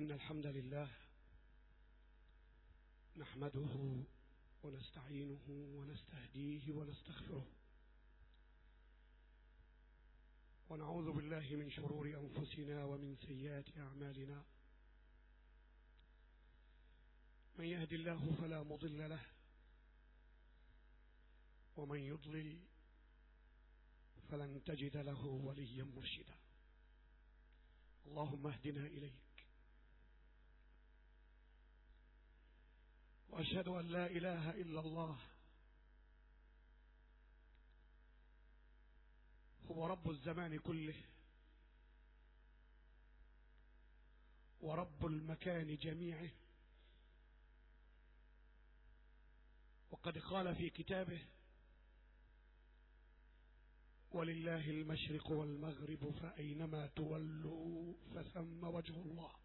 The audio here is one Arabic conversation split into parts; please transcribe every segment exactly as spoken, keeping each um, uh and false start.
إن الحمد لله نحمده ونستعينه ونستهديه ونستغفره، ونعوذ بالله من شرور أنفسنا ومن سيئات أعمالنا. من يهد الله فلا مضل له، ومن يضلل فلن تجد له وليا مرشدا. اللهم اهدنا إليك، وأشهد أن لا إله إلا الله هو رب الزمان كله ورب المكان جميعه، وقد قال في كتابه: ولله المشرق والمغرب فأينما تولوا فثم وجه الله.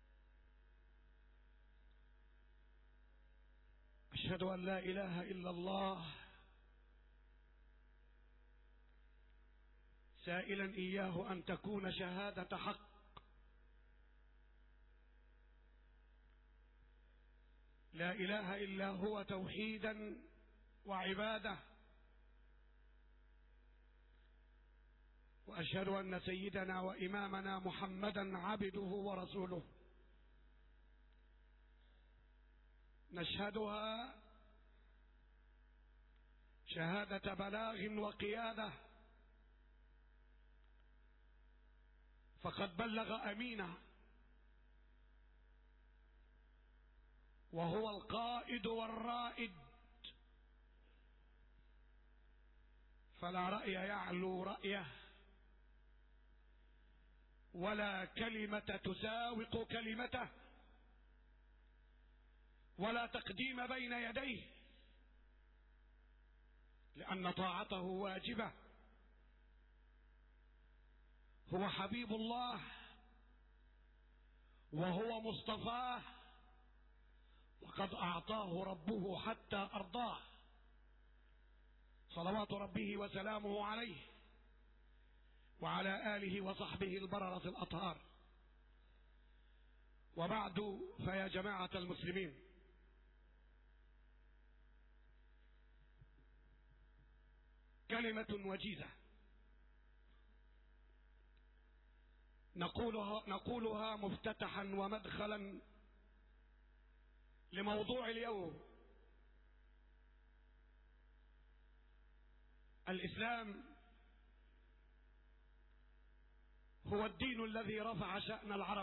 أشهد أن لا إله إلا الله، سائلا إياه أن تكون شهادة حق. لا إله إلا هو توحيدا وعبادة. وأشهد أن سيدنا وإمامنا محمدا عبده ورسوله، نشهدها شهادة بلاغ وقيادة، فقد بلغ أمينا، وهو القائد والرائد، فلا رأي يعلو رأيه، ولا كلمة تساوق كلمته، ولا تقديم بين يديه، لأن طاعته واجبة. هو حبيب الله، وهو مصطفاه، وقد أعطاه ربه حتى أرضاه، صلوات ربه وسلامه عليه وعلى آله وصحبه البررة الأطهار. وبعد، فيا جماعة المسلمين، كلمة وجيزة نقولها, نقولها مفتتحا ومدخلا لموضوع اليوم. الإسلام هو الدين الذي رفع شأن العرب،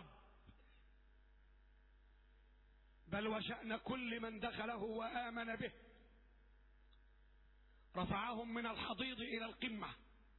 بل وشأن كل من دخله وآمن به، رفعهم من الحضيض إلى القمة،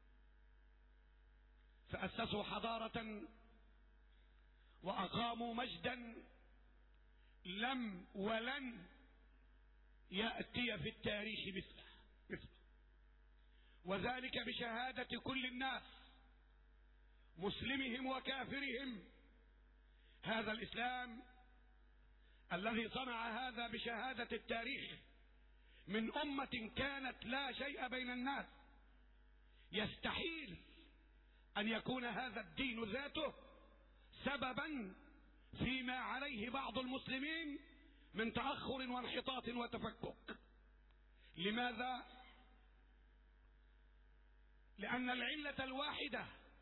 فأسسوا حضارة وأقاموا مجدا لم ولن يأتي في التاريخ مثله مثله وذلك بشهادة كل الناس، مسلمهم وكافرهم. هذا الإسلام الذي صنع هذا بشهادة التاريخ من أمة كانت لا شيء بين الناس، يستحيل أن يكون هذا الدين ذاته سببا فيما عليه بعض المسلمين من تأخر وانحطاط وتفكك. لماذا؟ لأن العلة الواحدة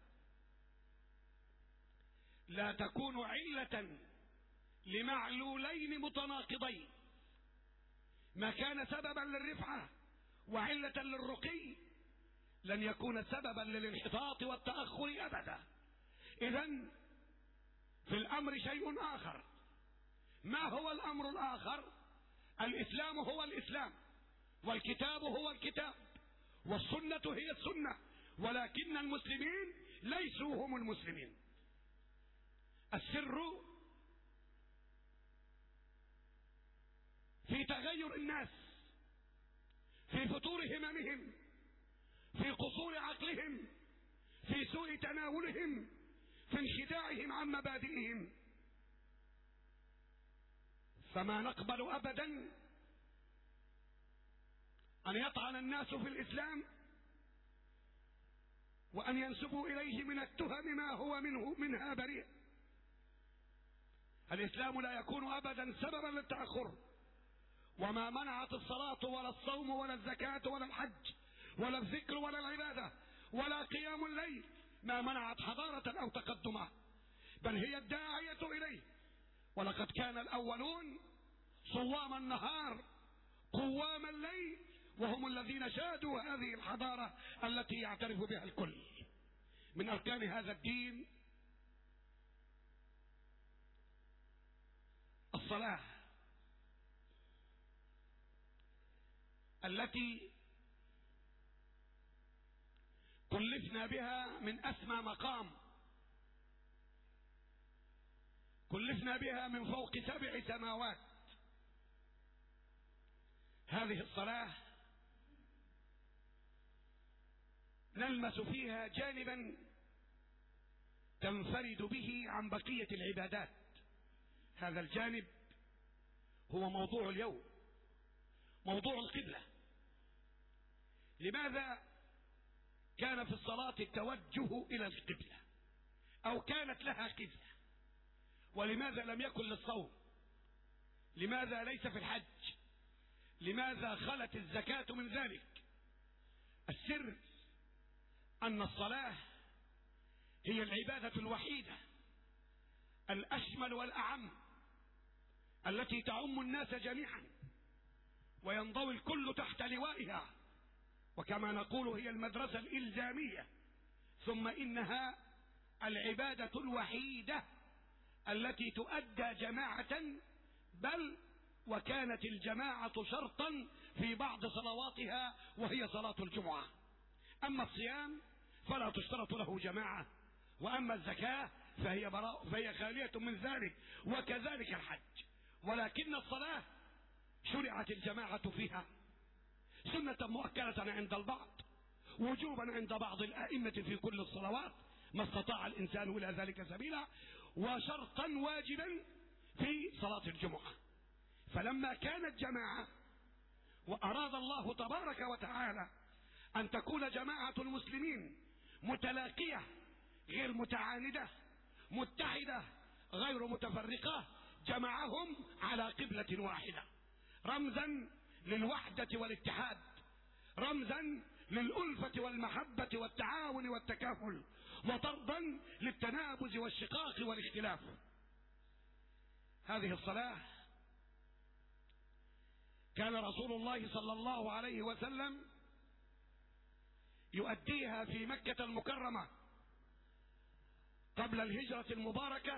لا تكون علة لمعلولين متناقضين. ما كان سببا للرفعة وعلة للرقي لن يكون سببا للانحطاط والتأخر أبدا. إذن في الأمر شيء آخر. ما هو الأمر الآخر؟ الإسلام هو الإسلام، والكتاب هو الكتاب، والسنة هي السنة، ولكن المسلمين ليسوا هم المسلمين. السر في تغير الناس، في فتور هممهم، في قصور عقلهم، في سوء تناولهم، في انخداعهم عن مبادئهم. فما نقبل أبدا أن يطعن الناس في الإسلام وأن ينسبوا إليه من التهم ما هو منه منها بريء. الإسلام لا يكون أبدا سببا للتأخر. وما منعت الصلاة ولا الصوم ولا الزكاة ولا الحج ولا الذكر ولا العبادة ولا قيام الليل، ما منعت حضارة أو تقدما، بل هي الداعية إليه. ولقد كان الأولون صوام النهار قوام الليل، وهم الذين شادوا هذه الحضارة التي يعترف بها الكل. من أركان هذا الدين الصلاة التي كلفنا بها من أسمى مقام، كلفنا بها من فوق سبع سماوات. هذه الصلاة نلمس فيها جانبا تنفرد به عن بقية العبادات. هذا الجانب هو موضوع اليوم، موضوع القبلة. لماذا كان في الصلاة التوجه إلى القبلة، أو كانت لها قبلة؟ ولماذا لم يكن للصوم؟ لماذا ليس في الحج؟ لماذا خلت الزكاة من ذلك؟ السر أن الصلاة هي العبادة الوحيدة الأشمل والأعم التي تعم الناس جميعا وينضوي الكل تحت لوائها، وكما نقول هي المدرسة الإلزامية. ثم إنها العبادة الوحيدة التي تؤدى جماعة، بل وكانت الجماعة شرطا في بعض صلواتها وهي صلاة الجمعة. أما الصيام فلا تشترط له جماعة، وأما الزكاة فهي, براء فهي خالية من ذلك، وكذلك الحج. ولكن الصلاة شرعت الجماعة فيها سنة مؤكدة عند البعض، وجوبا عند بعض الأئمة في كل الصلوات ما استطاع الإنسان إلى ذلك سبيلا، وشرطا واجبا في صلاة الجمعة. فلما كانت جماعة وأراد الله تبارك وتعالى أن تكون جماعة المسلمين متلاقية غير متعاندة، متحدة غير متفرقة، جمعهم على قبلة واحدة، رمزا للوحدة والاتحاد، رمزا للألفة والمحبة والتعاون والتكافل، وطردا للتنابز والشقاق والاختلاف. هذه الصلاة كان رسول الله صلى الله عليه وسلم يؤديها في مكة المكرمة قبل الهجرة المباركة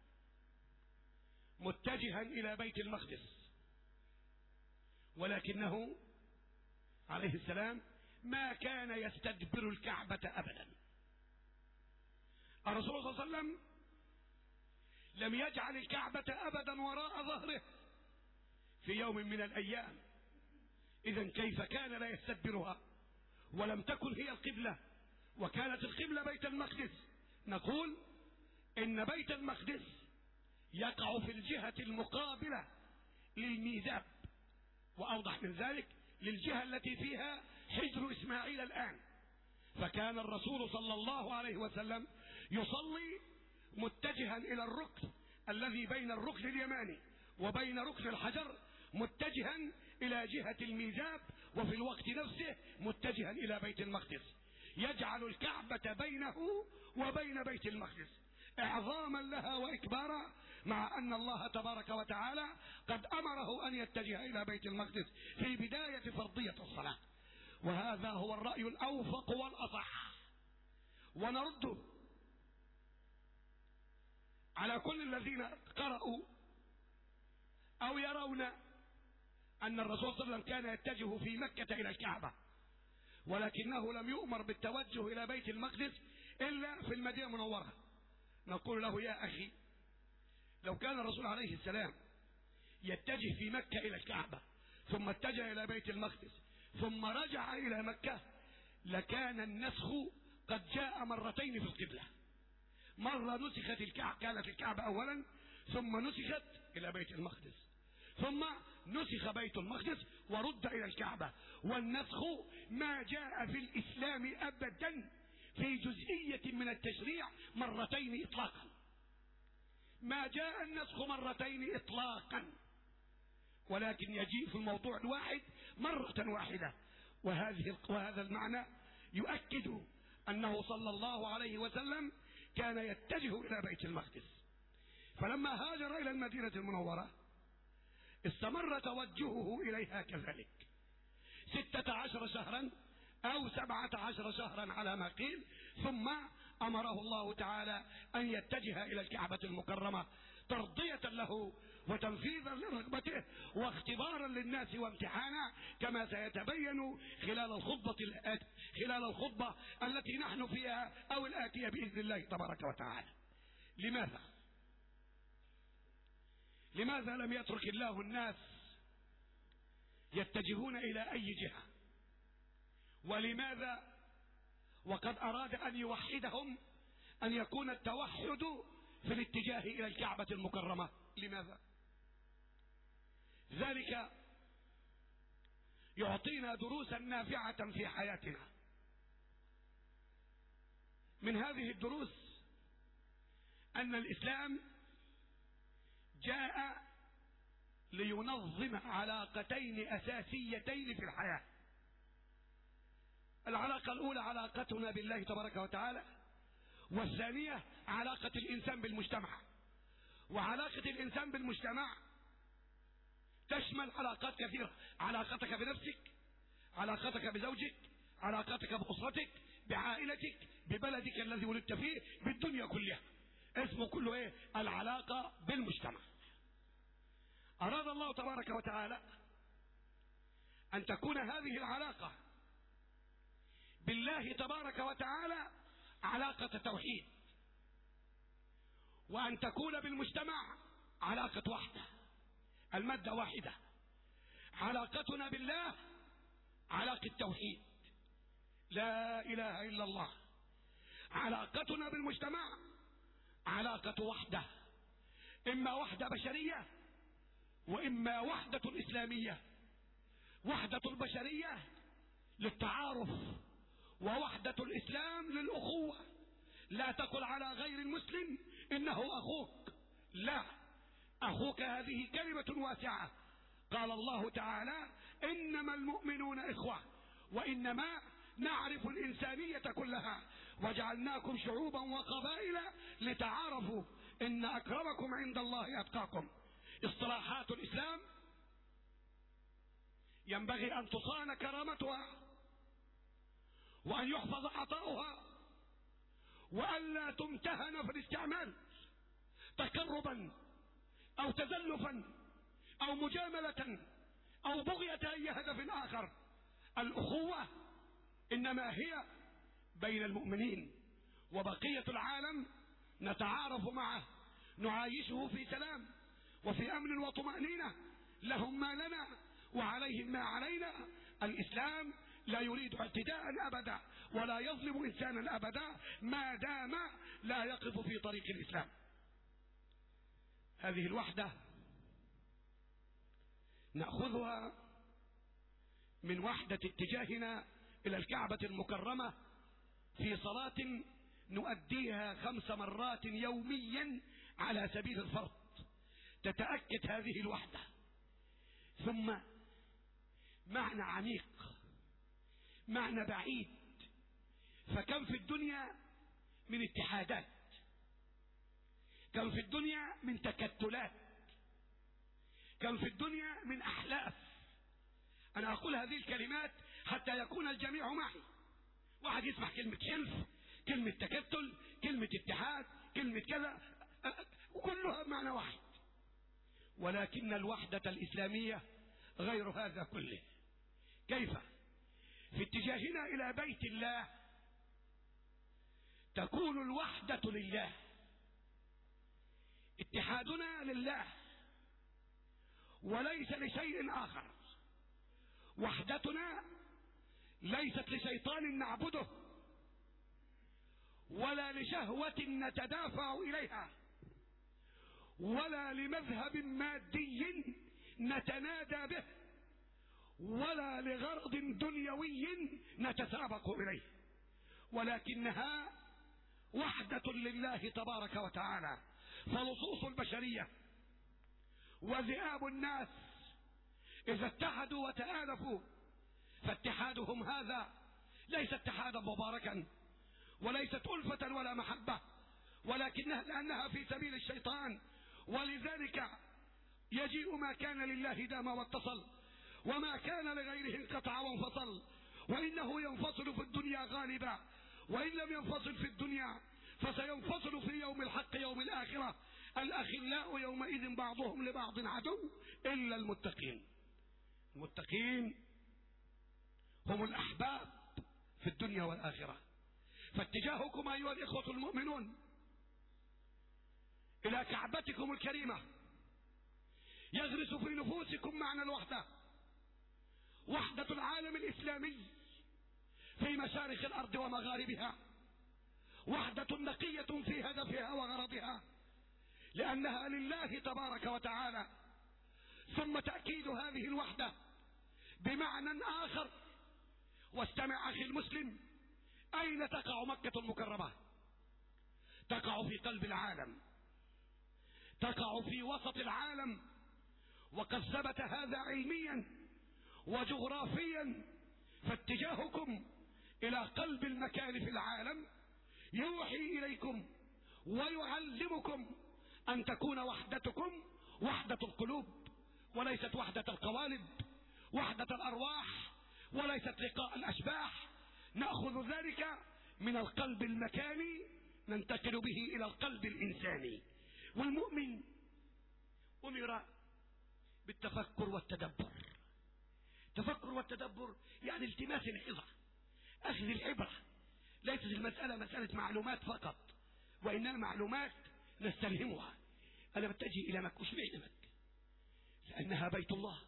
متجها إلى بيت المقدس، ولكنه عليه السلام ما كان يستدبر الكعبة أبدا. الرسول صلى الله عليه وسلم لم يجعل الكعبة أبدا وراء ظهره في يوم من الأيام. إذن كيف كان لا يستدبرها ولم تكن هي القبلة وكانت القبلة بيت المقدس؟ نقول إن بيت المقدس يقع في الجهة المقابلة للميزاب، وأوضح من ذلك للجهة التي فيها حجر إسماعيل الآن. فكان الرسول صلى الله عليه وسلم يصلي متجها إلى الركن الذي بين الركن اليماني وبين ركن الحجر، متجها إلى جهة الميزاب، وفي الوقت نفسه متجها إلى بيت المقدس، يجعل الكعبة بينه وبين بيت المقدس إعظاما لها وإكبارا، مع أن الله تبارك وتعالى قد أمره أن يتجه إلى بيت المقدس في بداية فرضية الصلاة. وهذا هو الرأي الأوفق والأصح. ونرد على كل الذين قرأوا أو يرون أن الرسول صلى الله عليه وسلم كان يتجه في مكة إلى الكعبة، ولكنه لم يؤمر بالتوجه إلى بيت المقدس إلا في المدينة المنورة. نقول له يا أخي، لو كان الرسول عليه السلام يتجه في مكة إلى الكعبة ثم اتجه إلى بيت المقدس ثم رجع إلى مكة لكان النسخ قد جاء مرتين في القبلة. مرة نسخت الكعبة، كانت الكعبة أولا ثم نسخت إلى بيت المقدس، ثم نسخ بيت المقدس ورد إلى الكعبة. والنسخ ما جاء في الإسلام أبدا في جزئية من التشريع مرتين إطلاقا. ما جاء النسخ مرتين إطلاقا، ولكن يجيء في الموضوع الواحد مرة واحدة. وهذه وهذا المعنى يؤكد أنه صلى الله عليه وسلم كان يتجه إلى بيت المقدس، فلما هاجر إلى المدينة المنورة استمر توجهه إليها كذلك ستة عشر شهرا أو سبعة عشر شهرا على ما قيل، ثم أمره الله تعالى أن يتجه إلى الكعبة المكرمة ترضية له وتنفيذا لرغبته واختبارا للناس وامتحانا، كما سيتبين خلال الخطبة خلال الخطبة التي نحن فيها أو الآتية بإذن الله تبارك وتعالى. لماذا؟ لماذا لم يترك الله الناس يتجهون إلى أي جهة؟ ولماذا وقد أراد أن يوحدهم أن يكون التوحد في الاتجاه إلى الكعبة المكرمة؟ لماذا؟ ذلك يعطينا دروسا نافعة في حياتنا. من هذه الدروس أن الإسلام جاء لينظم علاقتين أساسيتين في الحياة. العلاقة الأولى علاقتنا بالله تبارك وتعالى، والثانية علاقة الإنسان بالمجتمع. وعلاقة الإنسان بالمجتمع تشمل علاقات كثيرة: علاقتك بنفسك، علاقتك بزوجك، علاقتك بأسرتك، بعائلتك، ببلدك الذي ولدت فيه، بالدنيا كلها. اسمه كله ايه؟ العلاقة بالمجتمع. أراد الله تبارك وتعالى أن تكون هذه العلاقة بالله تبارك وتعالى علاقة توحيد، وأن تكون بالمجتمع علاقة وحدة، المادة واحدة. علاقتنا بالله علاقة توحيد، لا إله إلا الله. علاقتنا بالمجتمع علاقة وحدة، إما وحدة بشرية وإما وحدة إسلامية. وحدة البشرية للتعارف، ووحدة الإسلام للأخوة. لا تقل على غير المسلم إنه أخوك، لا، أخوك هذه كلمة واسعة. قال الله تعالى: إنما المؤمنون إخوة، وإنما نعرف الإنسانية كلها، وجعلناكم شعوبا وقبائل لتعارفوا، إن أكرمكم عند الله أتقاكم. اصطلاحات الإسلام ينبغي أن تصان كرامتها، وأن يحفظ عطاؤها، وألا تمتهن في الاستعمال تقربا أو تزلفا أو مجاملة أو بغية أي هدف آخر. الأخوة إنما هي بين المؤمنين، وبقية العالم نتعارف معه، نعايشه في سلام وفي أمن وطمأنينة، لهم ما لنا وعليهم ما علينا. الإسلام لا يريد اعتداء أبدا ولا يظلم إنسانا أبدا ما دام لا يقف في طريق الإسلام. هذه الوحدة نأخذها من وحدة اتجاهنا إلى الكعبة المكرمة في صلاة نؤديها خمس مرات يوميا على سبيل الفرض، تتأكد هذه الوحدة. ثم معنى عميق، معنى بعيد. فكم في الدنيا من اتحادات، كم في الدنيا من تكتلات، كم في الدنيا من أحلاف. أنا أقول هذه الكلمات حتى يكون الجميع معي. واحد يسمع كلمة حلف، كلمة تكتل، كلمة اتحاد، كلمة كذا، كلها معنى واحد. ولكن الوحدة الإسلامية غير هذا كله. كيف؟ في اتجاهنا إلى بيت الله تكون الوحدة لله، اتحادنا لله وليس لشيء آخر. وحدتنا ليست لشيطان نعبده ولا لشهوة نتدافع إليها ولا لمذهب مادي نتنادى به ولا لغرض دنيوي نتسابق إليه، ولكنها وحدة لله تبارك وتعالى. فلصوص البشرية وذئاب الناس إذا اتحدوا وتآلفوا فاتحادهم هذا ليس اتحادا مباركا وليست ألفة ولا محبة، ولكنها لأنها في سبيل الشيطان. ولذلك يجيء ما كان لله دام واتصل، وما كان لغيره انقطع وانفصل، وإنه ينفصل في الدنيا غالبا، وإن لم ينفصل في الدنيا فسينفصل في يوم الحق يوم الآخرة. الأخلاء يومئذ بعضهم لبعض عدو إلا المتقين. المتقين هم الأحباب في الدنيا والآخرة. فاتجاهكم أيها الإخوة المؤمنون إلى كعبتكم الكريمة يغرس في نفوسكم معنى الوحدة، وحدة العالم الإسلامي في مشارق الأرض ومغاربها، وحدة نقية في هدفها وغرضها لأنها لله تبارك وتعالى. ثم تأكيد هذه الوحدة بمعنى آخر. واستمع أخي المسلم، أين تقع مكة المكرمة؟ تقع في قلب العالم، تقع في وسط العالم، وقد ثبت هذا علميا وجغرافيا. فاتجاهكم إلى قلب المكان في العالم يوحي إليكم ويعلمكم أن تكون وحدتكم وحدة القلوب، وليست وحدة القوالب، وحدة الأرواح، وليست لقاء الأشباح. نأخذ ذلك من القلب المكاني ننتقل به إلى القلب الإنساني. والمؤمن أمر بالتفكر والتدبر. التفكر والتدبر يعني التماس العظة، أخذ العبرة. ليست المسألة مسألة معلومات فقط، وإنها معلومات نستلهمها. أنا بتجي إلى مكة، وش معنى مكة؟ لأنها بيت الله.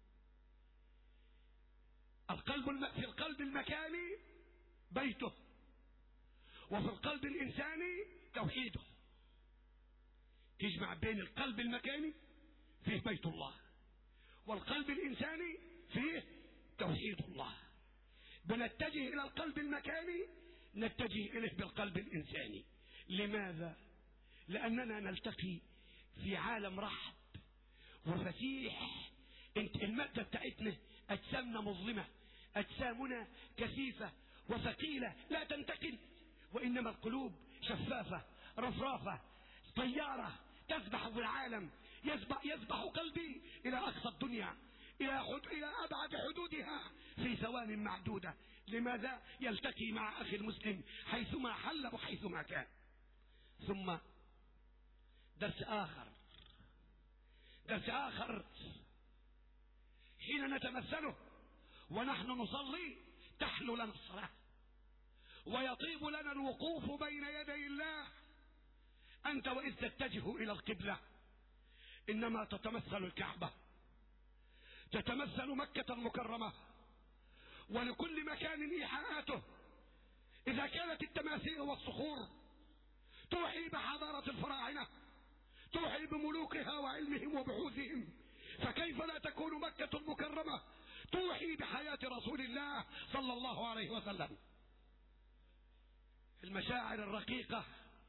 القلب الم... في القلب المكاني بيته، وفي القلب الإنساني توحيده. تجمع بين القلب المكاني فيه بيت الله، والقلب الإنساني فيه توحيد الله. بنتجه إلى القلب المكاني نتجه إليه بالقلب الإنساني. لماذا؟ لأننا نلتقي في عالم رحب وفسيح. انت المادة بتاعتنا أجسامنا مظلمة، أجسامنا كثيفة وثقيلة لا تنتقل، وإنما القلوب شفافة رفرافة طيارة تسبح في العالم. يسبح, يسبح قلبي إلى أقصى الدنيا، إلى, حد إلى أبعد حدودها في ثوان معدودة. لماذا؟ يلتقي مع أخي المسلم حيثما حل وحيثما كان. ثم درس آخر درس آخر حين نتمثله ونحن نصلي تحلو لنا الصلاة ويطيب لنا الوقوف بين يدي الله. أنت وإذ تتجه إلى القبلة إنما تتمثل الكعبة، تتمثل مكة المكرمة، ولكل مكان إيحاءاته. إذا كانت التماثيل والصخور توحي بحضارة الفراعنة، توحي بملوكها وعلمهم وبحوثهم، فكيف لا تكون مكة المكرمة توحي بحياة رسول الله صلى الله عليه وسلم؟ المشاعر الرقيقة،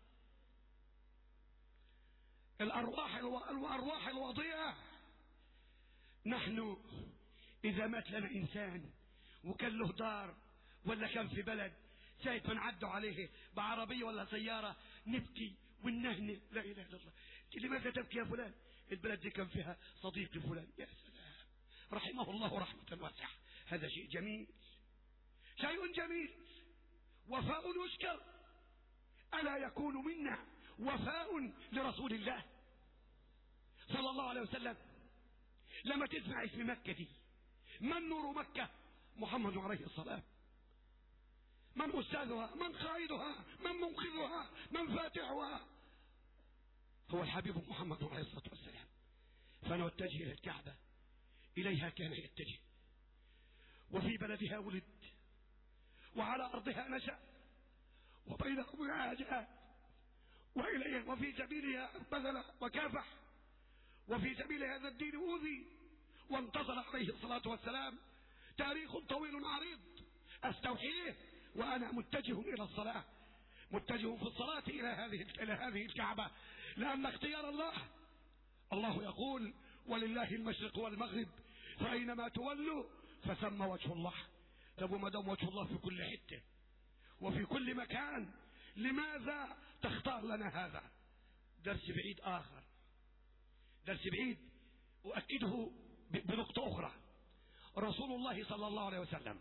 الأرواح الأرواح الوضيئة. نحن إذا مات لنا إنسان وكان له دار ولا كان في بلد ساعة ما نعدوا عليه بعربية ولا سيارة نبكي ونهنئ. لا إله إلا الله. لماذا تبكي يا فلان؟ البلد دي كان فيها صديقي فلان. يا سلام، رحمه الله رحمة واسعة. هذا شيء جميل، شيء جميل. وفاء يشكر. ألا يكون منا وفاء لرسول الله صلى الله عليه وسلم؟ لما تسمع اسم مكة دي، من نور مكة؟ محمد عليه الصلاة. من أستاذها؟ من قائدها؟ من منقذها؟ من فاتحها؟ هو الحبيب محمد عليه الصلاة والسلام. فنتجه إلى الكعبة، إليها كان يتجه، وفي بلدها ولد، وعلى أرضها نشأ، وبين أمها جاء، وإليه وفي سبيلها بذل وكافح، وفي سبيل هذا الدين أوذي وانتصر عليه الصلاة والسلام. تاريخ طويل عريض أستوحيه وأنا متجه إلى الصلاة. متجه في الصلاة إلى هذه إلى هذه الكعبة، لأن اختيار الله. الله يقول: ولله المشرق والمغرب فأينما تولوا فثم وجه الله. طب وما دام وجه الله في كل حتة وفي كل مكان، لماذا تختار لنا هذا؟ درس بعيد آخر، درس بعيد أؤكده بنقطة أخرى. رسول الله صلى الله عليه وسلم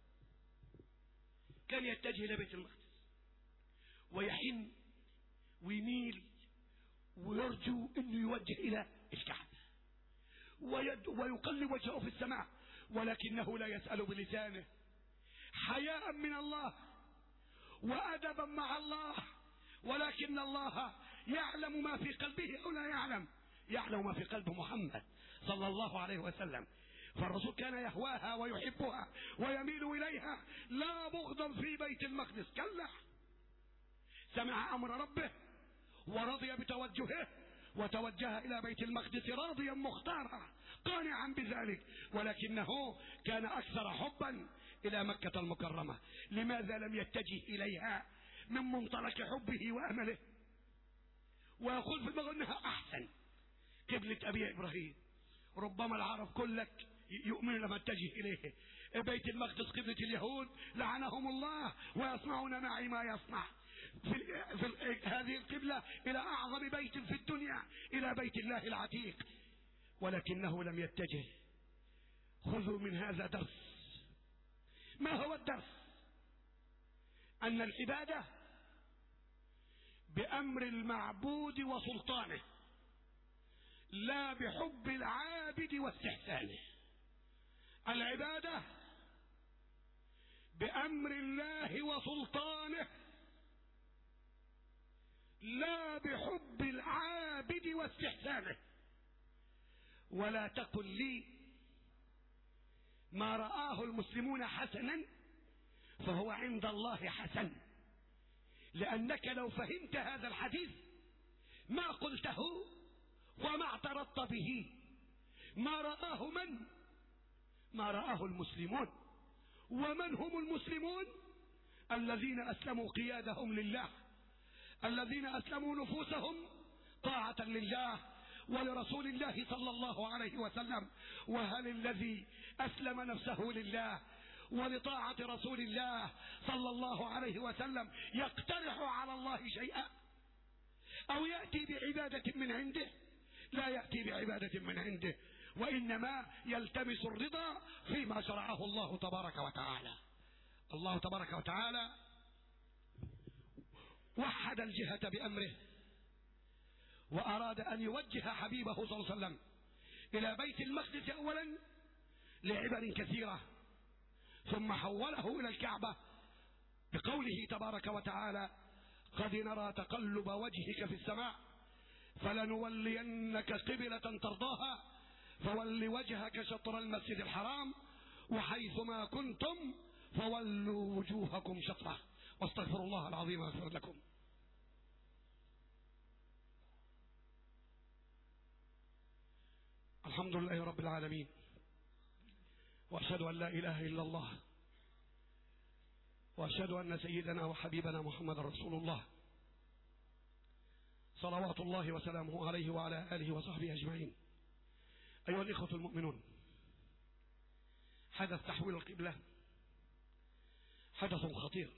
كان يتجه إلى بيت المقدس ويحن ويميل ويرجو أنه يوجه إلى الكعبة ويقلب وجهه في السماء، ولكنه لا يسأل بلسانه، حياء من الله وأدبا مع الله. ولكن الله يعلم ما في قلبه أو لا يعلم، يعلم ما في قلب محمد صلى الله عليه وسلم. فالرسول كان يهواها ويحبها ويميل إليها، لا بغضا في بيت المقدس، كلا، سمع أمر ربه ورضي بتوجهه وتوجه إلى بيت المقدس راضيا مختارا قانعا بذلك، ولكنه كان أكثر حبا إلى مكة المكرمة. لماذا لم يتجه إليها من منطلق حبه وأمله ويقول في دماغه أنها أحسن قبلة أبي إبراهيم؟ ربما العرب كلك يؤمن لما اتجه إليه. بيت المقدس قبلة اليهود لعنهم الله ويصنعون معي ما يصنع في, في هذه القبلة إلى أعظم بيت في الدنيا، إلى بيت الله العتيق، ولكنه لم يتجه. خذوا من هذا درس. ما هو الدرس؟ أن العبادة بأمر المعبود وسلطانه، لا بحب العابد واستحسانه. العبادة بأمر الله وسلطانه، لا بحب العابد واستحسانه. ولا تقل لي ما رآه المسلمون حسنا فهو عند الله حسن، لأنك لو فهمت هذا الحديث ما قلته وما اعترضت به. ما رآه من؟ ما رآه المسلمون. ومن هم المسلمون؟ الذين أسلموا قيادهم لله، الذين أسلموا نفوسهم طاعة لله ولرسول الله صلى الله عليه وسلم. وهل الذي أسلم نفسه لله ولطاعة رسول الله صلى الله عليه وسلم يقترح على الله شيئا أو يأتي بعبادة من عنده؟ لا يأتي بعبادة من عنده، وإنما يلتمس الرضا فيما شرعه الله تبارك وتعالى. الله تبارك وتعالى وحد الجهة بأمره، وأراد أن يوجه حبيبه صلى الله عليه وسلم إلى بيت المقدس أولا لعبر كثيرة، ثم حوله إلى الكعبة بقوله تبارك وتعالى: قد نرى تقلب وجهك في السماء فلنولينك قبلة ترضاها فول وجهك شطر المسجد الحرام وحيثما كنتم فولوا وجوهكم شطره واستغفروا الله العظيم يغفر لكم. الحمد لله رب العالمين، وأشهد أن لا إله إلا الله، وأشهد أن سيدنا وحبيبنا محمد رسول الله صلوات الله وسلامه عليه وعلى آله وصحبه أجمعين. أيها الإخوة المؤمنون، حدث تحويل القبلة حدث خطير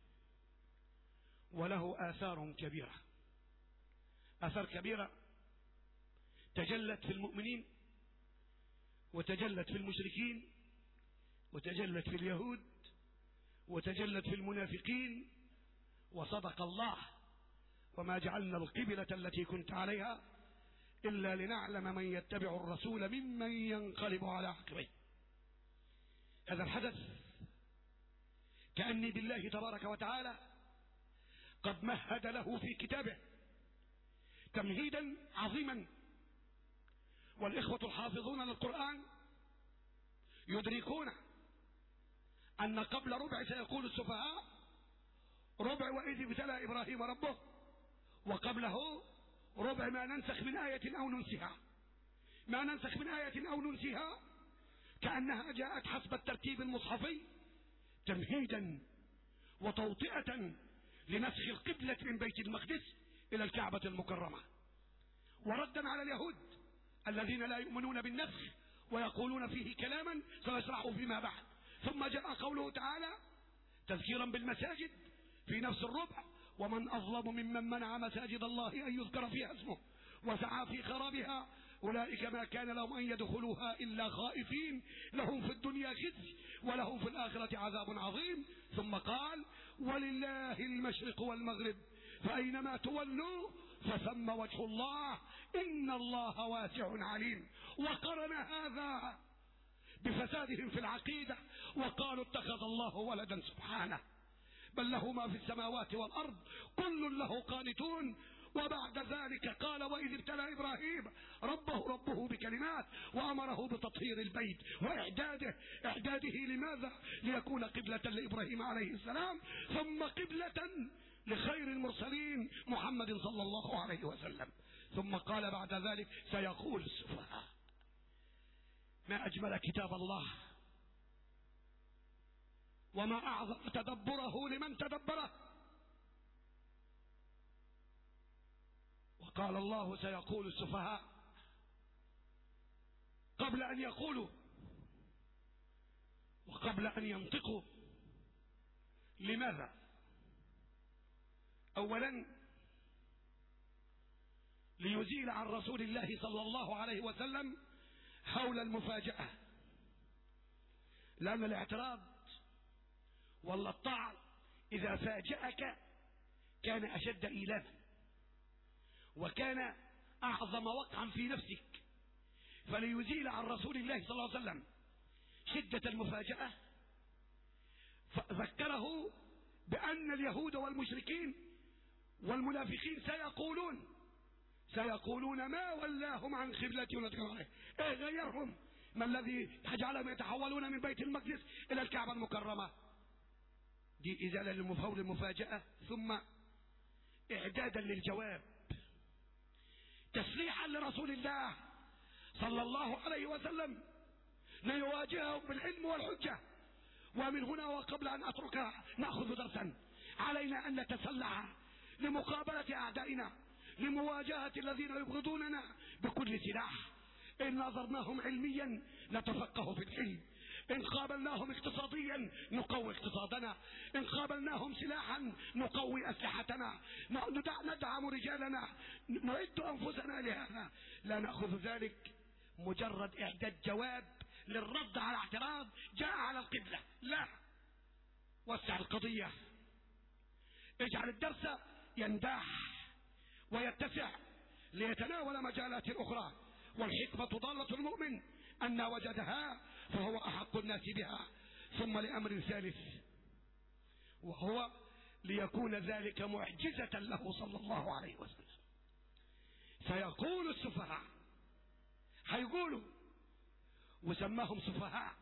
وله آثار كبيرة، آثار كبيرة تجلت في المؤمنين وتجلت في المشركين وتجلت في اليهود وتجلت في المنافقين. وصدق الله: وما جعلنا القبلة التي كنت عليها إلا لنعلم من يتبع الرسول ممن ينقلب على عقبيه. هذا الحدث كأني بالله تبارك وتعالى قد مهد له في كتابه تمهيدا عظيما، والإخوة الحافظون للقرآن يدركون أن قبل ربع سيقول السفهاء ربع وإذ ابتلى إبراهيم ربه، وقبله ربع ما ننسخ من آية أو ننسها. ما ننسخ من آية أو ننسها كأنها جاءت حسب الترتيب المصحفي تمهيدا وتوطئة لنسخ القبلة من بيت المقدس إلى الكعبة المكرمة، وردا على اليهود الذين لا يؤمنون بالنسخ ويقولون فيه كلاما سنشرحه فيما بعد. ثم جاء قوله تعالى تذكيرا بالمساجد في نفس الربع: ومن أظلم ممن منع مساجد الله أن يذكر فيها اسمه وسعى في خرابها أولئك ما كان لهم أن يدخلوها إلا خائفين لهم في الدنيا خزي ولهم في الآخرة عذاب عظيم. ثم قال: ولله المشرق والمغرب فأينما تولوا فثم وجه الله إن الله واسع عليم. وقرن هذا بفسادهم في العقيدة وقالوا اتخذ الله ولدا سبحانه، بل له ما في السماوات والأرض كل له قانتون. وبعد ذلك قال: وإذ ابتلى إبراهيم ربه ربه بكلمات وأمره بتطهير البيت وإعداده. إعداده لماذا؟ ليكون قبلة لإبراهيم عليه السلام، ثم قبلة لخير المرسلين محمد صلى الله عليه وسلم. ثم قال بعد ذلك: سيقول السفهاء. ما أجمل كتاب الله وما أعظم تدبره لمن تدبره. وقال الله: سيقول السفهاء قبل أن يقولوا وقبل أن ينطقوا. لماذا؟ أولا ليزيل عن رسول الله صلى الله عليه وسلم هول المفاجأة، لأن الاعتراض ولا الطعن إذا فاجأك كان أشد إيلاما وكان أعظم وقعا في نفسك. فليزيل عن رسول الله صلى الله عليه وسلم شدة المفاجأة، فذكره بأن اليهود والمشركين والمنافقين سيقولون سيقولون ما ولاهم عن قبلتهم. ايه غيرهم؟ ما الذي جعلهم يتحولون من بيت المقدس إلى الكعبة المكرمة؟ دي إزالة للمفهول المفاجأة، ثم إعدادا للجواب، تسليحا لرسول الله صلى الله عليه وسلم ليواجههم بالعلم والحجة. ومن هنا وقبل أن أتركها نأخذ درسا علينا أن نتسلح لمقابلة أعدائنا، لمواجهة الذين يبغضوننا بكل سلاح. إن نظرناهم علميا نتفقه في العلم، إن قابلناهم اقتصاديا نقوي اقتصادنا، إن قابلناهم سلاحا نقوي أسلحتنا، ندعم رجالنا، نعد أنفسنا لهذا. لا نأخذ ذلك مجرد إعداد جواب للرد على اعتراض جاء على القبلة، لا، وسع القضية، اجعل الدرس ينداح ويتسع ليتناول مجالات أخرى. والحكمة ضالة المؤمن أن وجدها فهو أحق الناس بها. ثم لأمر ثالث، وهو ليكون ذلك معجزة له صلى الله عليه وسلم. سيقول السفهاء، هيقولوا، وسماهم سفهاء،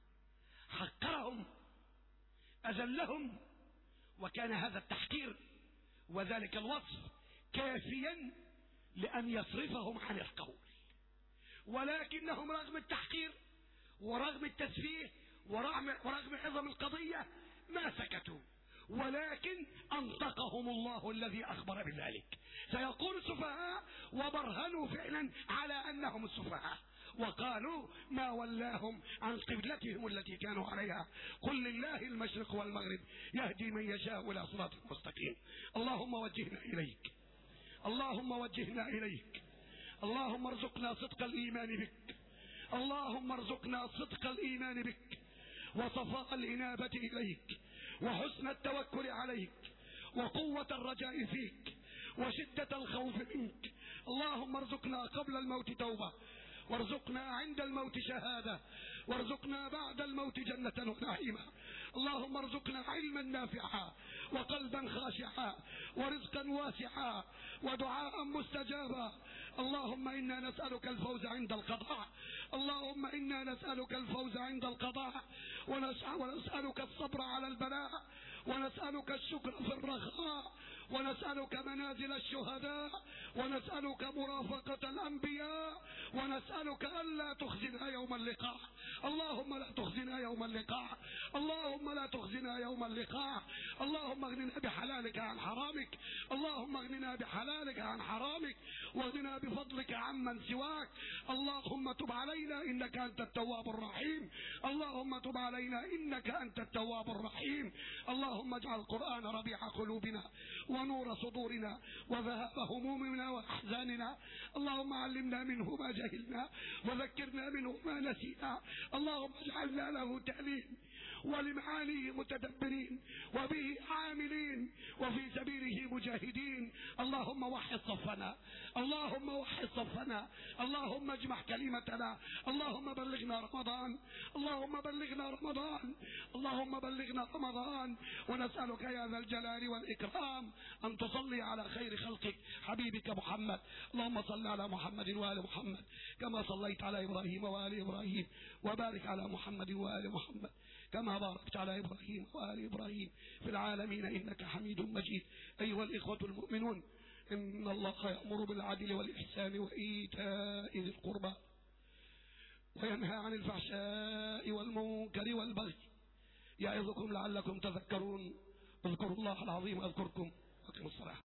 حقرهم، أذلهم، وكان هذا التحقير وذلك الوصف كافيا لأن يصرفهم عن القول. ولكنهم رغم التحقير ورغم التسفيه ورغم, ورغم عظم القضية ما سكتوا، ولكن أنطقهم الله الذي أخبر بذلك. سيقول السفهاء وبرهنوا فعلا على أنهم السفهاء، وقالوا ما ولاهم عن قبلتهم التي كانوا عليها. قل لله المشرق والمغرب يهدي من يشاء إلى صراط مستقيم. اللهم وجهنا إليك، اللهم وجهنا إليك، اللهم ارزقنا صدق الإيمان بك، اللهم ارزقنا صدق الإيمان بك وصفاء الإنابة إليك وحسن التوكل عليك وقوة الرجاء فيك وشدة الخوف منك. اللهم ارزقنا قبل الموت توبة، وارزقنا عند الموت شهادة، وارزقنا بعد الموت جنة ونعيما. اللهم ارزقنا علما نافعا وقلبا خاشعا ورزقا واسعا ودعاء مستجابا. اللهم إنا نسألك الفوز عند القضاء، اللهم إنا نسألك الفوز عند القضاء، ونسألك الصبر على البلاء، ونسألك الشكر في الرخاء، ونسألك منازل الشهداء، ونسألك مرافقة الأنبياء، ونسألك ألا تخزنا يوم اللقاء. اللهم لا تخزنا يوم اللقاء، اللهم لا تخزنا يوم اللقاء. اللهم اغننا بحلالك عن حرامك، اللهم اغننا بحلالك عن حرامك، واغننا بفضلك عمن سواك. اللهم تب علينا إنك أنت التواب الرحيم، اللهم تب علينا إنك أنت التواب الرحيم. اللهم اجعل القرآن ربيع قلوبنا ونور صدورنا وذهاب همومنا وأحزاننا. اللهم علمنا منه ما جهلنا وذكرنا منه ما نسينا. اللهم اجعلنا له تأليم ولمعانيه متدبرين وبه عاملين وفي سبيله مجاهدين. اللهم وحد صفنا، اللهم وحد صفنا، اللهم اجمع كلمتنا. اللهم بلغنا رمضان، اللهم بلغنا رمضان، اللهم بلغنا رمضان. ونسألك يا ذا الجلال والإكرام أن تصلي على خير خلقك حبيبك محمد. اللهم صل على محمد وآل محمد كما صليت على إبراهيم وآل إبراهيم، وبارك على محمد وآل محمد كما باركت على إبراهيم وآل إبراهيم في العالمين إنك حميد مجيد. أيها الإخوة المؤمنون، إن الله يأمر بالعدل والإحسان وإيتاء ذي القربى وينهى عن الفحشاء والمنكر والبغي يعظكم لعلكم تذكرون. اذكروا الله العظيم أذكركم. وأقيموا الصلاة.